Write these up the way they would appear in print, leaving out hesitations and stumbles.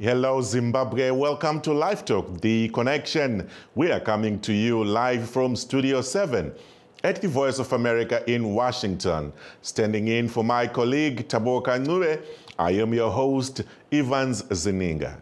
Hello, Zimbabwe. Welcome to Live Talk, The Connection. We are coming to you live from Studio 7 at the Voice of America in Washington. Standing in for my colleague, Taboka Nure, I am your host, Evans Zeninga.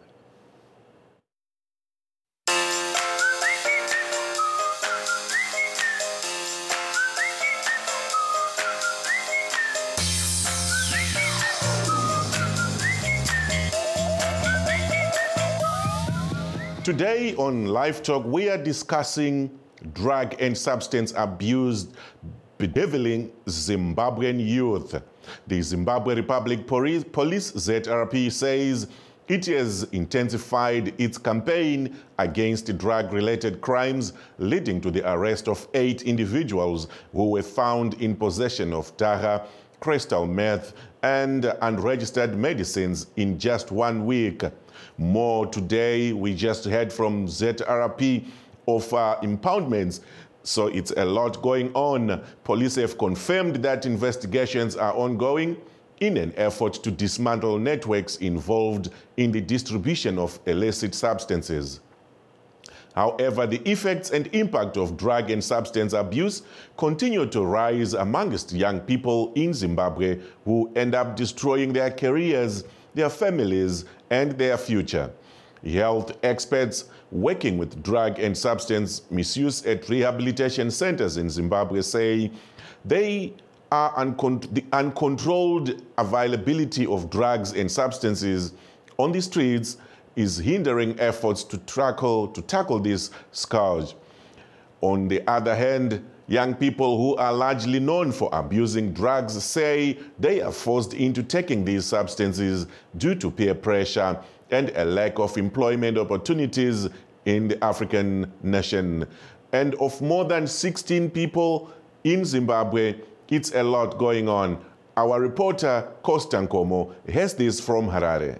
Today on Live Talk, we are discussing drug and substance abuse bedeviling Zimbabwean youth. The Zimbabwe Republic Police ZRP says it has intensified its campaign against drug-related crimes, leading to the arrest of 8 individuals who were found in possession of dagga, crystal meth, and unregistered medicines in just 1 week. More today, we just heard from ZRP of impoundments, so it's a lot going on. Police have confirmed that investigations are ongoing in an effort to dismantle networks involved in the distribution of illicit substances. However, the effects and impact of drug and substance abuse continue to rise amongst young people in Zimbabwe who end up destroying their careers, their families, and their future. Health experts working with drug and substance misuse at rehabilitation centers in Zimbabwe say the uncontrolled availability of drugs and substances on the streets is hindering efforts to tackle this scourge. On the other hand, young people who are largely known for abusing drugs say they are forced into taking these substances due to peer pressure and a lack of employment opportunities in the African nation. And of more than 16 people in Zimbabwe, it's a lot going on. Our reporter, Costa Nkomo, has this from Harare.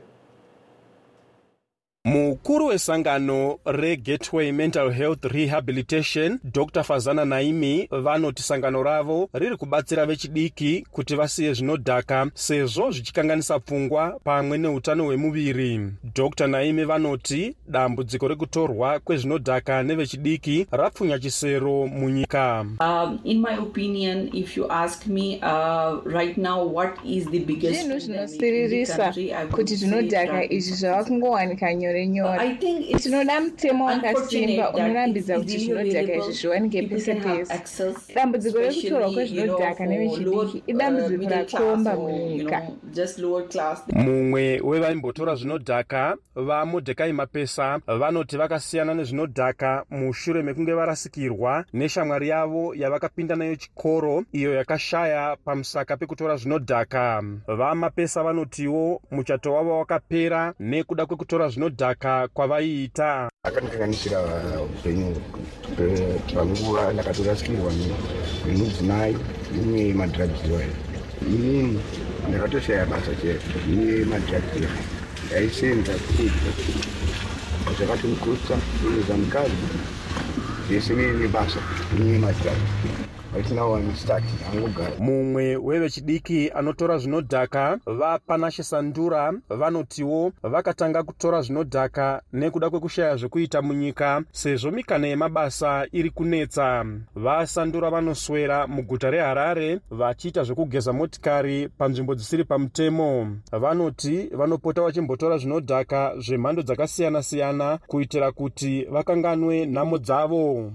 Mukuru wesangano reGateway Mental Health Rehabilitation, Dr. Fazana Naimi, vanoti sangano ravo riri kubatsira vechidiki kuti vasiye zvinodhaka sezvo zvichikanganisa pfungwa pamwe neutano hwemuviri. Dr. Naimi vanoti dambudziko rekutorwa kwezvinodhaka nevechidiki rapfunya chisero munyika. In my opinion, if you ask me right now what is the biggest kuti zvinodhaka izvi zvavakungowanika tinoda mutemo wakasimba unorambidza kuti zvinodhaka izvi zviwanike pese pese. Dambudziko rekutorwa kwezvinodhaka nevechidiki idambudziko rakomba munyika. Mumwe wevaimbotora zvinodhaka vaMordecai Mapesa vanoti vakasiyana nezvinodhaka mushure mekunge varasikirwa neshamwari yavo yavakapinda nayo chikoro iyo yakashaya pamusaka pekutora zvinodhaka. VaMapesa vanotiwo muchato wavo wakapera nekuda kwekutora zvinodhaka kwavaiita. Akandikanganisira upenyu panguva ndakatorasikirwa nemudzimai nemadhiragisi. Inini ndakatoshaya basa chete nemadhiragisi aisenza zvakatomukutsa kuuza mukadzi zvese nebasa nemadhiragisi. Mumwe wevechidiki anotora zvinodhaka vaPanashe Sandura vanotiwo vakatanga kutora zvinodhaka nekuda kwekushaya zvekuita munyika sezvo mikana yemabasa iri kunetsa. VaSandura vanoswera muguta reHarare vachiita zvekugeza motikari panzvimbo dzisiri pamutemo. Vanoti vanopota vachimbotora zvinodhaka zvemhando dzakasiyana siyana kuitira kuti vakanganwe nhamo dzavo.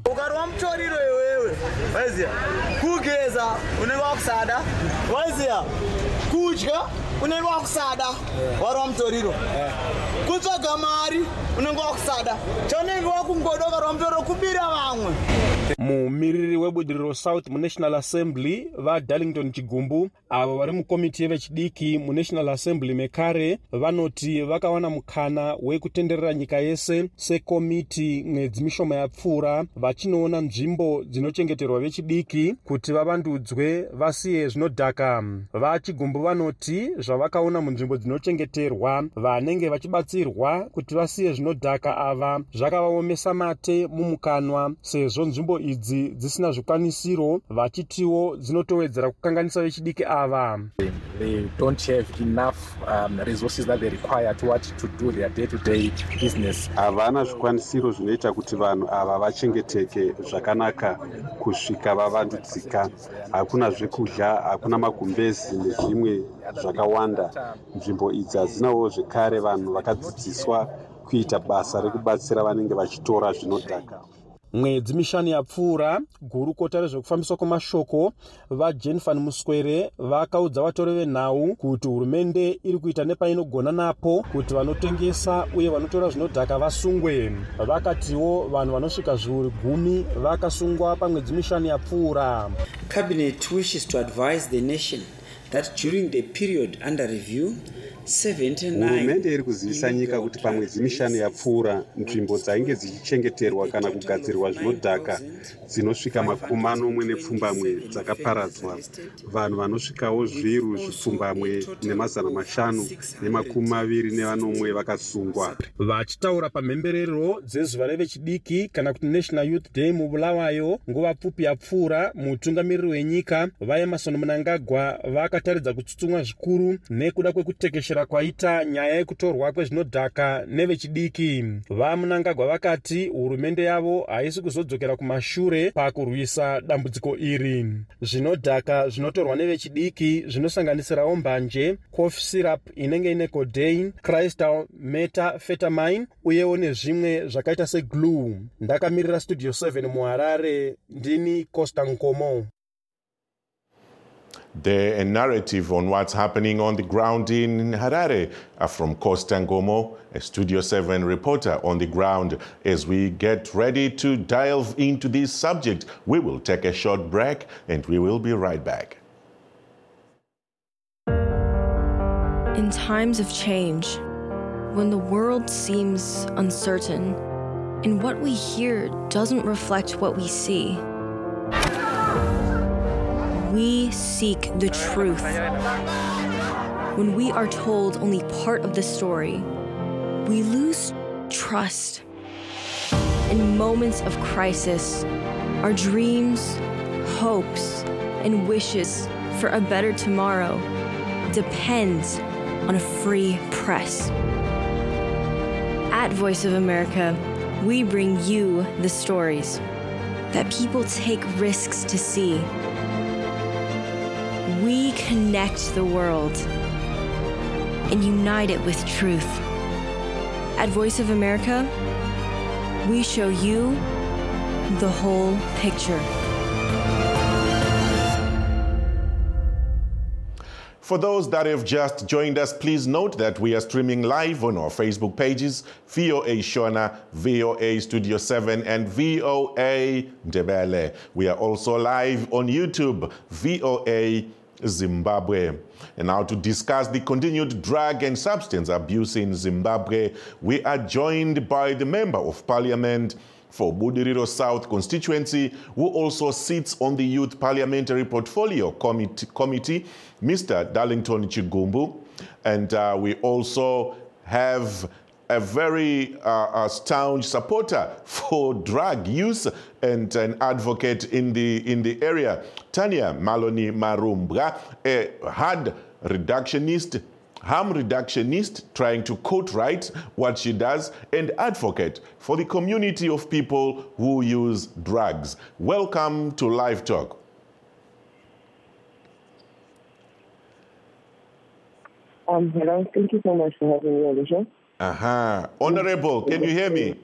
Waziya kugeza unenge wakusada, waziya kudya unenge wakusada wari wamutoriro, kutsvaga mari unenge wakusada, chaunenge wakungoda wari wamutoriro kubira vamwe. Mumiriri webudiriro South muNational Assembly vaDarlington Chigumbu avo vari mukomiti yevechidiki muNational Assembly mekare vanoti vakawana mukana wekutenderera nyika yese sekomiti mwedzi mishoma yapfuura vachinoona nzvimbo dzinochengeterwa vechidiki kuti vavandudzwe vasiye zvinodhaka. VaChigumbu vanoti zvavakaona munzvimbo dzinochengeterwa vanenge vachibatsirwa kuti vasiye zvinodhaka ava zvakavaomesa kutengesa mate mumukanwa sezvo nzvimbo idzi dzisina zvikwanisiro, vachitiwo dzinotowedzera kukanganisa vechidiki ava. They don't have enough resources that they require to do their day-to-day business. Havana zvikwanisiro zvinoita kuti vanhu ava vachengeteke zvakanaka kusvika vavandudzika. Hakuna zvekudya, hakuna magumbezi nezvimwe zvakawanda. Nzvimbo idzi hadzinawo zvekare vanhu vakadzidziswa kuita basa rekubatsira vanenge vachitora zvinodhaka. Mwedzi mishanu yapfuura, gurukota rezvekufambiswa kwemashoko vaJane van Muswere vakaudza vatori venhau kuti hurumende iri kuita nepainogona napo kuti vanotengesa uye vanotora zvinodhaka vasungwe. Vakatiwo vanhu vanosvika zviuru 10 vakasungwa pamwedzi mishanu yapfuura. Cabinet wishes to advise the nation that during the period under review, hurumende iri kuzivisa nyika kuti pamwedzi mishanu yapfuura nzvimbo dzainge dzichichengeterwa kana kugadzirwa zvinodhaka dzinosvika 40 dzakaparadzwa. Vanhu vanosvikawo zviru 520 vakasungwa. Vachitaura pamhemberero dzezuva revechidiki kana kuti National Youth Day muBulawayo nguva pfupi yapfuura, mutungamiriri wenyika vaEmmerson Mnangagwa vakataridza kutsutsumwa zvikuru nekuda kwekutekeshera kwaita nyaya yekutorwa kwezvinodhaka nevechidiki. VaMnangagwa vakati hurumende yavo haisi kuzodzokera kumashure pakurwisa dambudziko iri. Zvinodhaka zvinotorwa nevechidiki zvinosanganisirawo mbanje, cough syrup inenge ine codeine, crystal methamphetamine uyewo nezvimwe zvakaita seglue. Ndakamirira Studio 7 muHarare, ndini Costa Nkomo. The narrative on what's happening on the ground in Harare from Costa Nkomo, a Studio 7 reporter on the ground. As we get ready to delve into this subject, we will take a short break and we will be right back. In times of change, when the world seems uncertain and what we hear doesn't reflect what we see, we seek the truth. When we are told only part of the story, we lose trust. In moments of crisis, our dreams, hopes, and wishes for a better tomorrow depends on a free press. At Voice of America, we bring you the stories that people take risks to see. We connect the world and unite it with truth. At Voice of America, we show you the whole picture. For those that have just joined us, please note that we are streaming live on our Facebook pages, VOA Shona, VOA Studio 7, and VOA Ndebele. We are also live on YouTube, VOA Zimbabwe. And now to discuss the continued drug and substance abuse in Zimbabwe, we are joined by the Member of Parliament for Budiriro South constituency, who also sits on the Youth Parliamentary Portfolio Committee, Mr. Darlington Chigumbu. And we also have a very staunch supporter for drug use and an advocate in the area, Tanya Maloney Marumbra, a harm reductionist trying to quote right what she does, and advocate for the community of people who use drugs. Welcome to Live Talk. Hello, thank you so much for having me on the show. Honorable, can you hear me?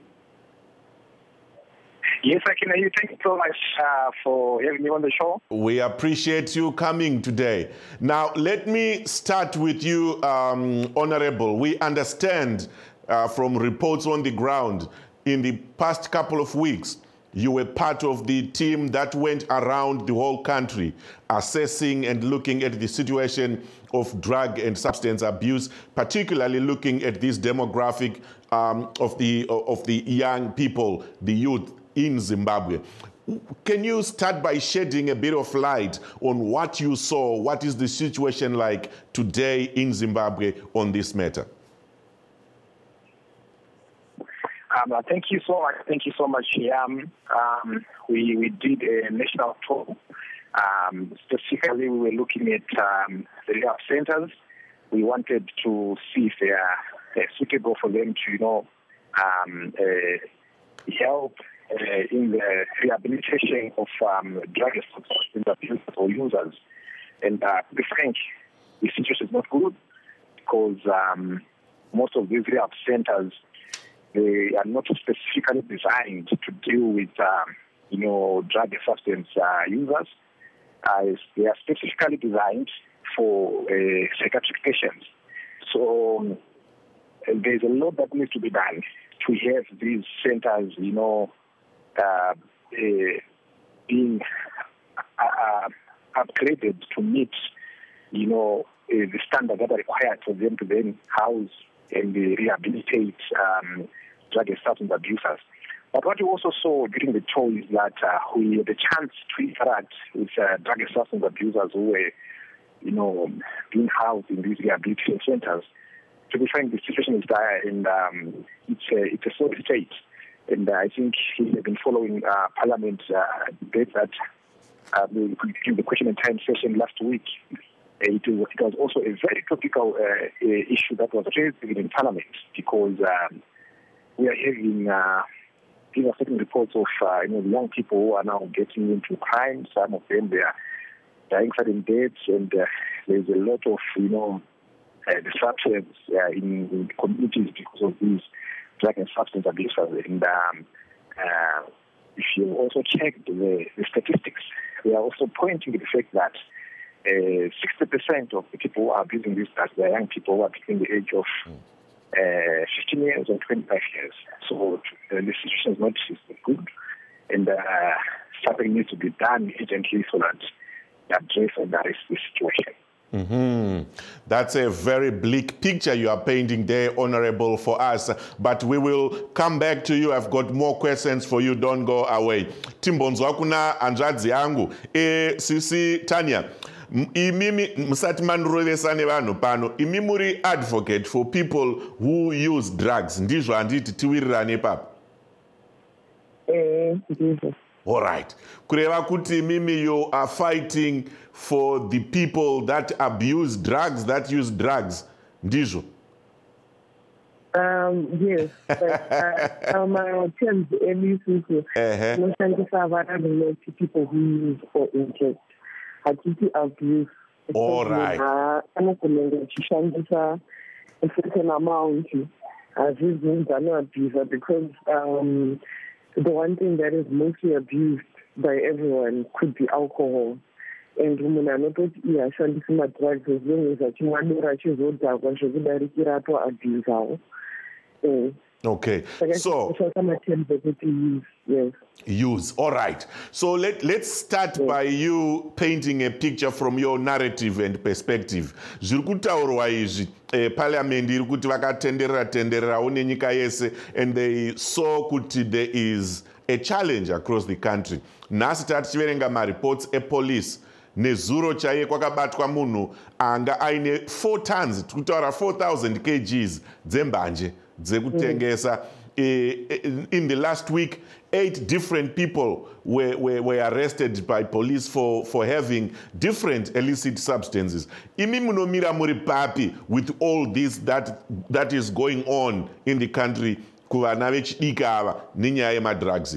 Yes, I can hear you. Thank you so much for having me on the show. We appreciate you coming today. Now, let me start with you, Honorable. We understand from reports on the ground in the past couple of weeks, you were part of the team that went around the whole country assessing and looking at the situation of drug and substance abuse, particularly looking at this demographic of the young people, the youth in Zimbabwe. Can you start by shedding a bit of light on what you saw? What is the situation like today in Zimbabwe on this matter? Thank you so much. Thank you so much, Yam. We did a national tour. Specifically, we were looking at the rehab centers. We wanted to see if they are suitable for them to, help in the rehabilitation of drug and substance abuse or users. And to be frank, the situation is not good because most of these rehab centers, they are not specifically designed to deal with, drug and substance users. They are specifically designed for psychiatric patients. So there's a lot that needs to be done to have these centers, being upgraded to meet, the standards that are required for them to then house and rehabilitate drug and substance abusers. But what we also saw during the tour is that we had a chance to interact with drug and substance abusers who were, being housed in these rehabilitation centers. To be frank, the situation is dire, and it's a sore state. And I think we have been following Parliament debate that during the question and time session last week. It was also a very topical issue that was raised in Parliament because we are having certain reports of the young people who are now getting into crime. Some of them, they are dying sudden deaths, and there's a lot of disruptions in communities because of these drug and substance abusers. And if you also check the statistics, they are also pointing to the fact that 60% of the people who are abusing these drugs, they are young people who are between the age of 15 years and 25 years. So the situation is not good, and something needs to be done urgently so that they address and arrest the situation. Mm-hmm. That's a very bleak picture you are painting there, Honorable, for us. But we will come back to you. I've got more questions for you. Don't go away. Timbonzwa kuna anzvadzi yangu. Sisi Tanya, imimi musati mandurovesane vanhu pano, imi muri advocate for people who use drugs. Ndizvo handiti tiwirirane papo. Ndizvo. All right. Kureva kuti mimi you are fighting for the people that abuse drugs, that use drugs. Ndizvo. Yes. But my terms people who use for interest. Abuse. All right. A certain amount as an abuser because the one thing that is mostly abused by everyone could be alcohol. And when I not drugs as long as you want to abuse. Okay. So yes. Use. All right. So let's start by you painting a picture from your narrative and perspective. Zviri kutaurwa izvi parliament iri kuti vakatenderera nenyika yese, and they saw kuti there is a challenge across the country. Nhasi tichiverenga mareports epolice nezuro chaiye kwakabatwa munhu anga aine 4 tons, tikutaura 4,000 kgs dzembanje dzekutengesa. In the last week, 8 different people were arrested by police for having different illicit substances. Imi munomira muri papi with all this that is going on in the country kuvana vechidiki ava nenyaya yemadrugs.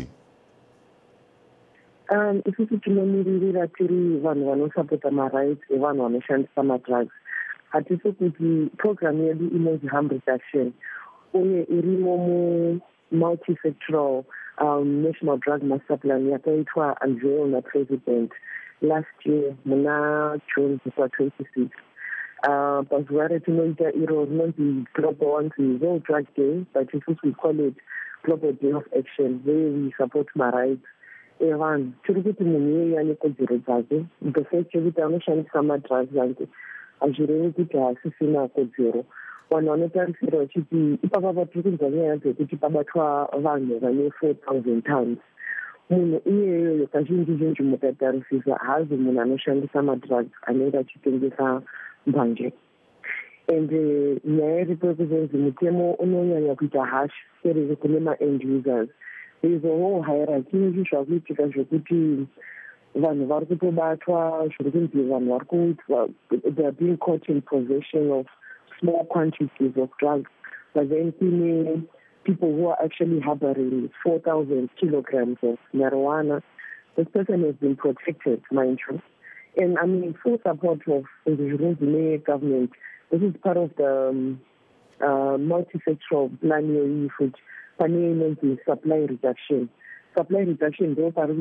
Isusu tinomiririra tiri vanhu vanosapota marights evanhu vanoshandisa madrugs. Hatisi kuti program yedu inonzi harm reduction uye irimo multi-sectoral national drug master plan yakaitwa unveil napresident last year muna June 26. Pazuva retinoita iro rinonzi global wanzi World Drug Day, but we call it Global Day of Action, where we support marights evanhu. Tiri kuti munhu iyeye ane kodzero dzake, the fact yekuti anoshandisa madrugs ange hazvirevi kuti hasisina kodzero. Vanhu vanotarisira vachiti ipapa tiri kunzwa nyaya dzekuti pabatwa vanhu vane 4,000 tons. Munhu iyeyo kazhinji mukatarisisa hazi munhu anoshandisa madrugs anenge achitengesa mbanje. and nyaya iripo kuzonzi mutemo unonyanya kuita hash seri kune ma-end users. There is a whole hierarchy izvi zvakuitika zvekuti vanhu vari kutobatwa zviri kunzi vanhu vari kuitwa, they are being caught in possession of small quantities of drugs, but then people who are actually harboring 4,000 kilograms of marijuana. This person has been protected, mind you. And I mean, full support of the government. This is part of the multi-sectoral plan which the supply reduction. Supply reduction, they are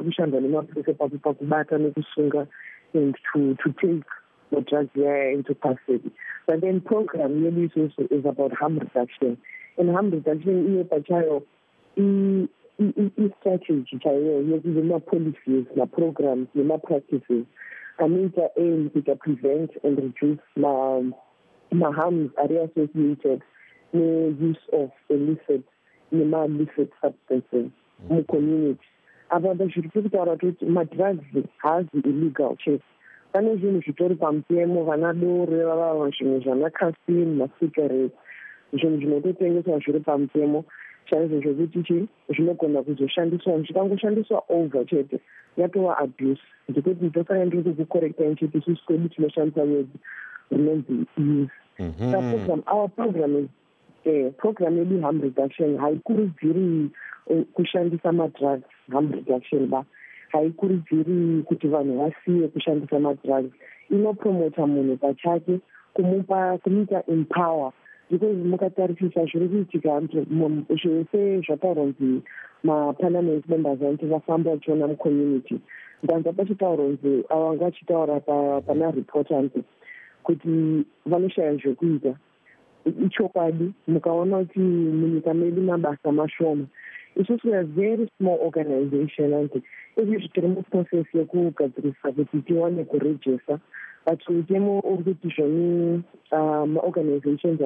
and to take the drugs there into custody. But then program really is about harm reduction. And harm reduction is strategy, policies, programs, practices. Aim to prevent and reduce harms are associated with use of illicit substances in the community. About the drugs has illegal checks. Pane zvinhu zvitori pamutemo vanadore vava zvimwe zvanacaffeine masigarettes zvinhu zvinototengeswa zviri pamutemo chaizvo zvokuti zvinogona kuzoshandiswa zvikangoshandiswa over chete yatova abuse ndikuti ndofana ndiri kukukorekta nchiti isusu kwedu tinoshandisa word rinonzi use. Our program is program yedu harm reduction haikurudziri kushandisa madrugs harm reduction ba haikurudziri kuti vanhu vasiye kushandisa madrugs, inopromota munhu pachake kumuita empower, because mukatarisisa zviri kuitika zvese zvataurwa kunzi maparliament members vanti vafamba vachiona mucommunity ndanza pachitaurwa kunzi ava vanga vachitaura pana report anti kuti vanoshaya zvekuita. Ichokwadi mukaona kuti munyika medu mabasa mashoma. Isusu we are a very small organization and izvi tiri muprocess yekugadzirisa kuti tiwane kurejista, but utemo uri kuti zvoni maorganizations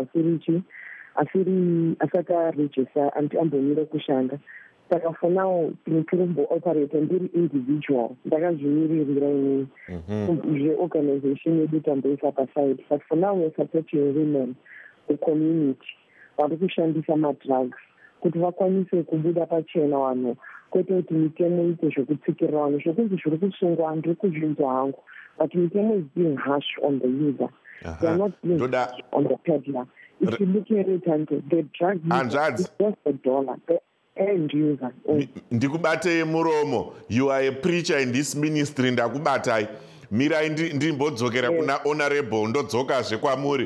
asati arejista ambomire kushanda. Saka for now tiri kumbooperator ndiri individual ndakazvimiririra ini zveorganization yedu tamboisa paside, but for now we are supporting women, the community vari kushandisa madrugs kuti vakwanise kubuda pachena vanhu, kwete kuti mitemo ite zvokutsikirira vanhu zvokunzi zviri kusungwa ndiri kuzvinzwa hangu, but mitemo is being harsh on the user. They are not being harsh on the peddler. If you look at it, and the drug user is just $1, the end user. Ndikubatei muromo, you are a preacher in this ministry, ndakubatai. Mirai ndimbodzokera kuna honorable ndodzokazve kwamuri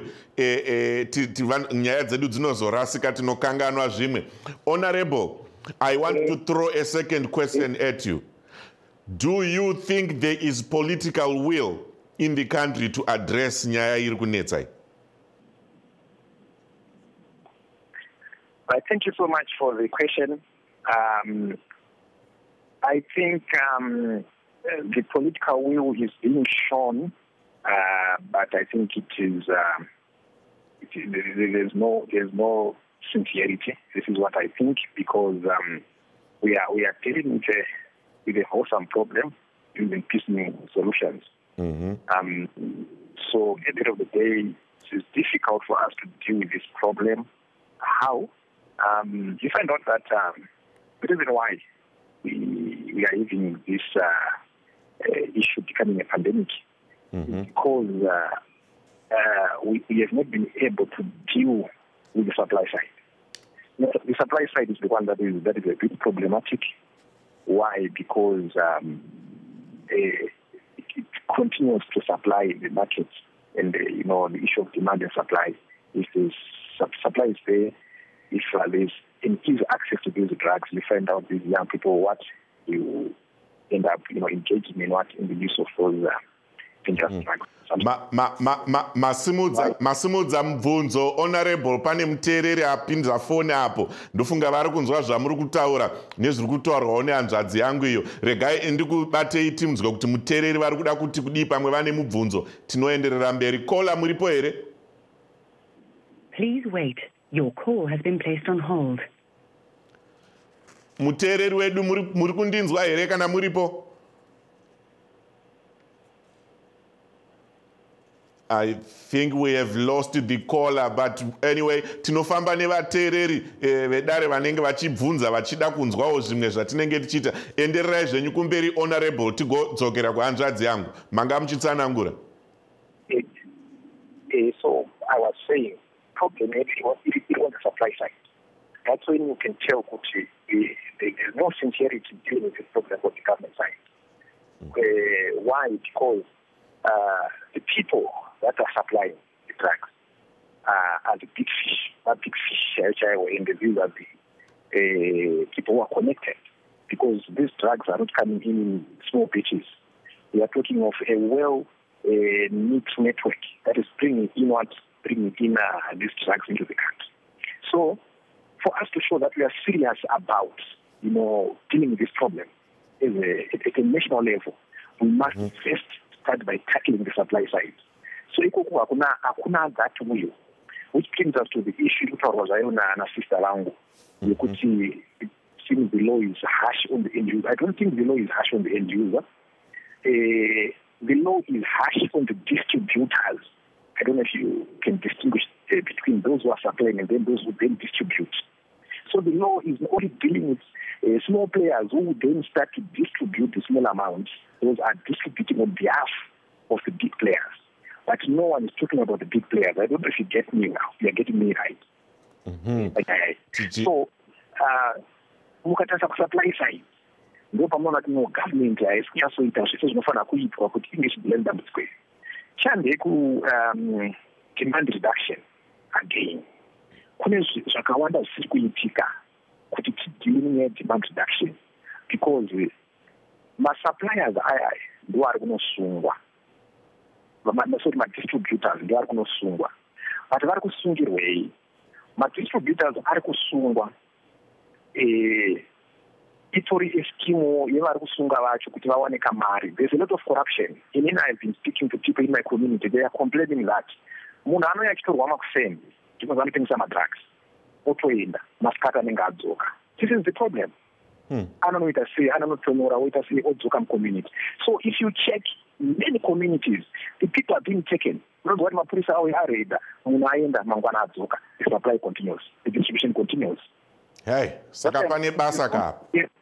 nyaya dzedu dzinozorasika tinokanganwa zvimwe. Honorable, I want to throw a second question at you. Do you think there is political will in the country to address nyaya iri kunetsa? Thank you so much for the question. I think the political will is being shown, but I think there's no sincerity. This is what I think, because we are dealing with a wholesome problem using piecemeal solutions. So at the end of the day, it's difficult for us to deal with this problem. How? You find out that the reason why we are having this issue becoming a pandemic because we have not been able to deal with the supply side. The supply side is the one that is a bit problematic. Why? Because it continues to supply the market, and the issue of demand and supply. If the supply is there, if there's an easy access to these drugs, you find out these young people what you end up, engaging in the use of those dangerous drugs. Masimudza mubvunzo. Honorable, pane muteereri apinza foni apo, ndofunga vari kunzwa zvamuri kutaura nezviri kutaurwawo nehanzvadzi yangu iyo. Regai ndikubatei timunzwe kuti muteereri vari kuda kuti kudii, pamwe vane mubvunzo tinoenderera mberi. Kola, muripo here? Please wait. Your call has been placed on hold. Muteereri wedu muri kundinzwa here kana muripo? I think we have lost the caller, but anyway, tinofamba nevateereri vedare vanenge vachibvunza vachida kunzwawo zvimwe zvatinenge tichiita. Endererai zvenyu kumberi, Honorable, tigodzokera kuhanzvadzi yangu. Manga muchitsanangura. So I was saying, problem it was the supply side. That's when you can tell there's no sincerity dealing with this problem on the government side. Why? Because the people that are supplying the drugs are the big fish, in the view that the people who are connected. Because these drugs are not coming in small batches. We are talking of a well-knit network that is bringing in these drugs into the country. So, for us to show that we are serious about, dealing with this problem at a national level, we must first start by tackling the supply side. So, hakuna that will, which brings us to the issue that was na sister langu. You could see it seems the law is harsh on the end user. I don't think the law is harsh on the end user. The law is harsh on the distributors. I don't know if you can distinguish between those who are supplying and then those who then distribute. So the law is only dealing with small players who then start to distribute the small amounts. Those are distributing on behalf of the big players. But no one is talking about the big players. I don't know if you get me now. You are getting me right. So, mukatasa supply side. Ndo pamona tino government yasoita zvese zvinofana kuitwa kuti inge chiblend dambudziko. Chande ku demand reduction again. Kune zvakawanda zvisiri kuitika kuti tidini demand reduction because suppliers aya ndo ari kunosungwa. Ma-distributors ndo ari kunosungwa. But vari kusungirwei? Ma-distributors ari kusungwa itori eskimo yevari kusunga vacho kuti vawane kamari. There's a lot of corruption. Inini I've been speaking to people in my community. They are complaining that munhu anouya achitorwa makuseni ndipo vanotengesa madrugs otoenda masikati anenge adzoka. This is the problem. Anonoita sei, anonotonyora oita sei odzoka mucommunity. So if you check many communities, the people are being taken. Unonzwa kuti mapurisa awo areda, munhu aenda mangwana adzoka. The supply continues. The distribution continues. Hey, saka pane basa ka.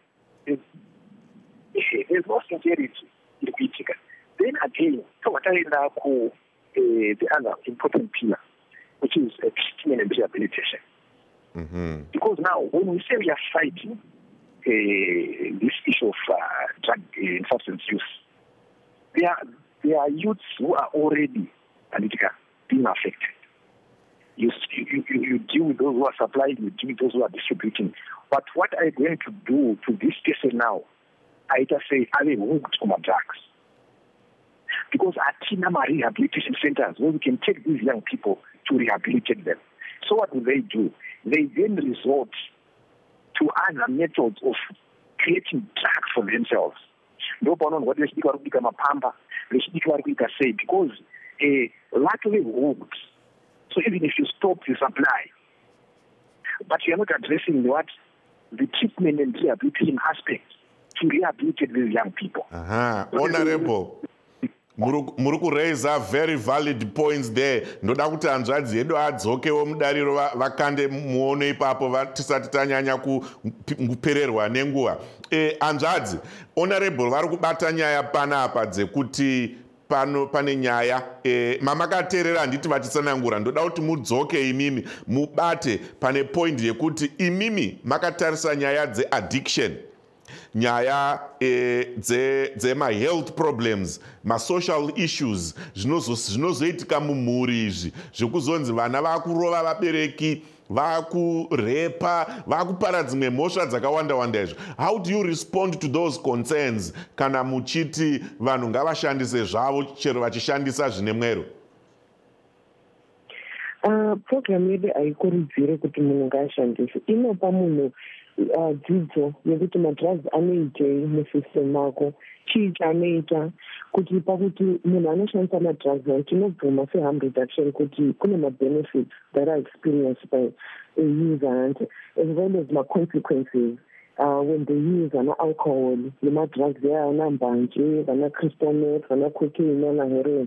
There's no sincerity in the critical. Then again, so what I like the other important pillar, which is treatment and rehabilitation. Because now, when we say we are fighting this issue of drug and substance use, there are youths who are already being affected. You deal with those who are supplying, you deal with those who are distributing. But what are you going to do to this person now? I just say, are they hooked on drugs? Because at Tinama rehabilitation centers, where we can take these young people to rehabilitate them. So what do? They then resort to other methods of creating drugs for themselves. No one what they speak about mapamba, they speak about say because luckily hooked. So even if you stop the supply, but you are not addressing the treatment and rehabilitation aspects to rehabilitate these young people. Honorable, muri kuraisa very valid points there. Ndoda kuti hanzvadzi yedu adzokewo mudariro vakande muono ipapo tisati tanyanya kupererwa nenguva. Hanzvadzi, Honorable vari kubata nyaya panapa dzekuti pane nyaya mamakateerera handiti vachitsanangura. Ndoda kuti mudzoke imimi mubate pane point yekuti imimi makatarisa nyaya dzeaddiction, nyaya dzema-health problems, ma-social issues zvinozoitika mumhuri izvi zvekuzonzi vana vakurova vabereki, vakurepa, vakupara dzimwe mhosva dzakawanda izvo. How do you respond to those concerns kana muchiti vanhu ngavashandise zvavo chero vachishandisa zvine mwero? Program yedu haikurudzire kuti munhu ngaashandise. Inopa munhu dzidzo yekuti madrugs anoitei musystem mako, chii chaanoita kuti pakuti munhu anoshandisa madrugs tinobvuma se-harm reduction kuti kune ma-benefits that are experienced by a user as well as ma-consequences when they use alcohol, drugs there, banje, crystal meth, cocaine, heroin,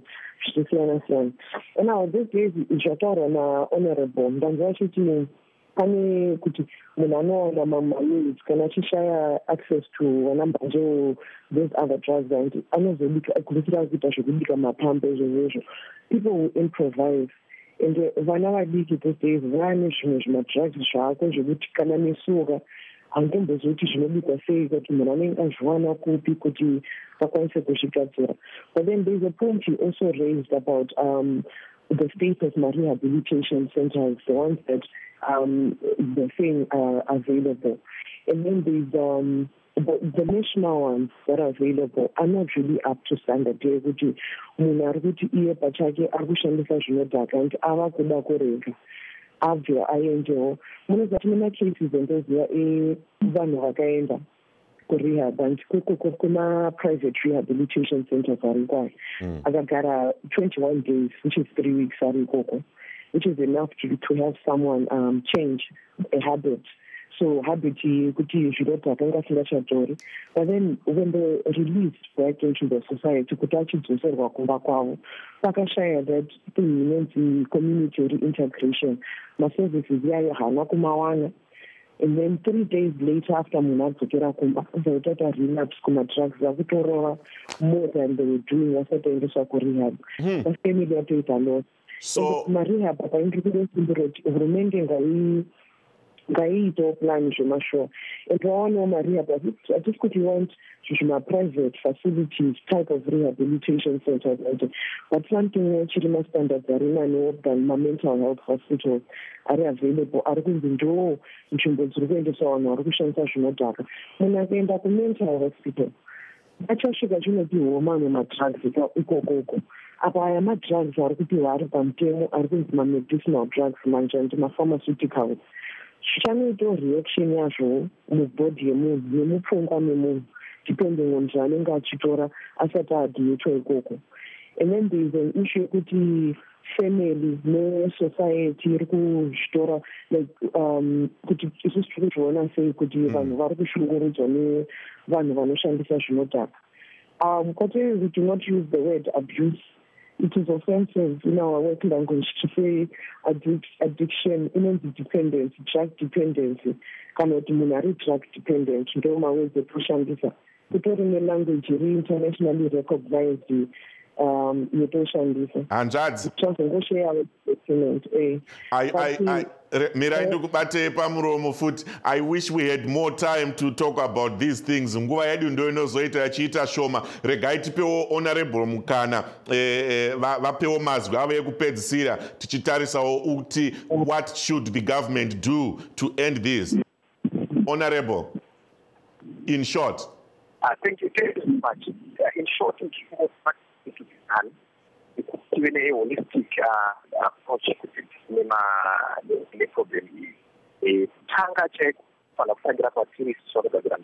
and now this days Jatara honorable, Danzashi pane kuti munhu anowana mamanews kana achishaya access to vanambanje those other drugs and anozobika kuvikira kuita zvekubika mapambe izvozvo. People will improvise and vana vadiki these days vane zvimwe zvimadrugs zvako zvekuti kana nesuka handombozoti zvinobikwa sei kuti munhu anenge azviwana kupi kuti vakwanise kuzvigadzira. But then there's a point you also raised about the state of rehabilitation centers, the ones that the thing are available. And then there's the national ones that are available are not really up to standard. Kuti munhu ari kuti iye pachake ari kushandisa zvinodhaka and ava kuda kurega abve aendewo. Munozati muna cases endoziva vanhu vakaenda kurehab and kuma-private rehabilitation centers ari kwayo akagara 21 days, which is 3 weeks ari ikoko, which is enough to have someone change a habit. So habit kuti zvinodhaka ngasingachatori. But then when they're released back into the society kuti achidzoserwa kumba kwavo pakashaya that thing inonzi community reintegration, maservices yayo hana kumawana. And then 3 days later after munhu adzokera kumba vaitata relapse kumadrugs akutorova more than they were doing vasatoendeswa kurehab. Vafamily vatoita loss. So marehab apaindiri kudesimbiroti hurumende ngaiitawo plan zvemashow and vaonawo marehab hatisi kuti want zvima-private facilities type of rehabilitation centers but something chiri mastandards ari nanewo than ma-mental health hospitals ari available ari kunzi ndo nzvimbo dziri kuendesa vanhu vari kushandisa zvinodhaka. Munhu akaenda ku-mental hospital achasvika chinopiwa mamwe madrugs ikokoko. Apa aya madrugs ari kupiwa ari pamutemo ari kunzi ma-medicinal drugs manje and ma-pharmaceuticals. Chanoitawo reaction yazvo mubhodhi yemunhu nemupfungwa memunhu depending on zvaanenge achitora asati adhiyetwa ikoko. And then there is an issue yekuti family nesociety iri kuzvitora like kuti isusu tiri kuzviona sei kuti vanhu vari kushungurudzwa nevanhu vanoshandisa zvinodhaka. We do not use the word abuse. It is offensive in our work language to say addiction, dependency, drug dependency. Kana kuti munhu ari drug dependent ndo mawedzi ekushandisa. Kutori nelanguage iri internationally recognized yetoshandisa. Hanzvadzi. Tozongosheya document. Mirai ndikubate pamuromo futi. I wish we had more time to talk about these things. Nguva yedu ndo inozoita yachiita shoma. Regai tipewo honorable mukana vapewo mazwi ave ekupedzisira tichitarisawo uti what should the government do to end this. Honorable, in short. Thank you very much. In short, in what needs to be done, even a holistic approach to the problem is tanga check for the federal authorities sort of the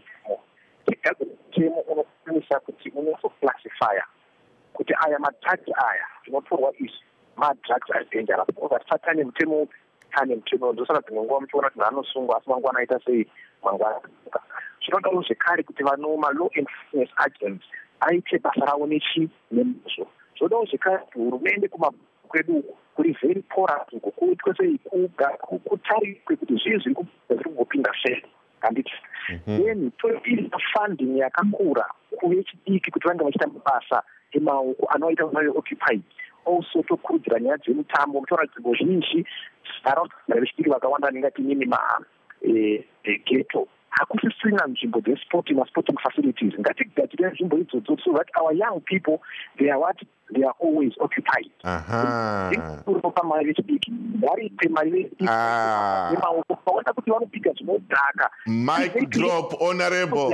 also classifier. Kuti aya madrugs aya tinotorwa is madrugs are dangerous. Over satani mtemo kane mtemo ndosaka tinongwa mtona tinanosungwa asi mangwana aita sei mangwana. Zvinodawo zvekare kuti vanoma law enforcement agents aite basa ravo nemazvo. Zvodawo zvekare kuti hurumende kumakwedu kuri very porous kuitwe sei kutariswe kuti zvii zviri kungopinda sei handiti. Then toisa funding yakakura kuvechidiki kuti vange vachiita mabasa emaoko anoita vayo occupied. Also tokurudzira nyaya dzemutambo mutora nzvimbo zhinji nharaunda vechidiki vakawanda vanengati nini ghetto hakusisina nzvimbo dzesporting facilities. Ngatigadzire nzvimbo idzodzo so that our young people they are always occupied. Pamari vechidiki varipe mari vemaoko vaona kuti vanopika zvinodhaka. Mic drop, honorable.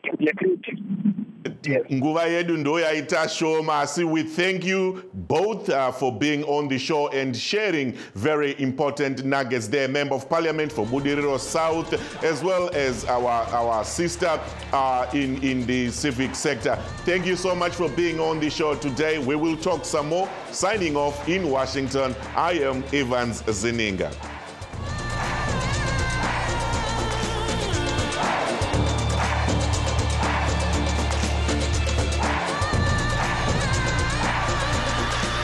Nguva yedu ndo yaita shoma. Asi we thank you both for being on the show and sharing very important nuggets there. Member of Parliament for Budiriro South, as well as our sister in the civic sector. Thank you so much for being on the show today. We will talk some more. Signing off in Washington, I am Evans Zeninga.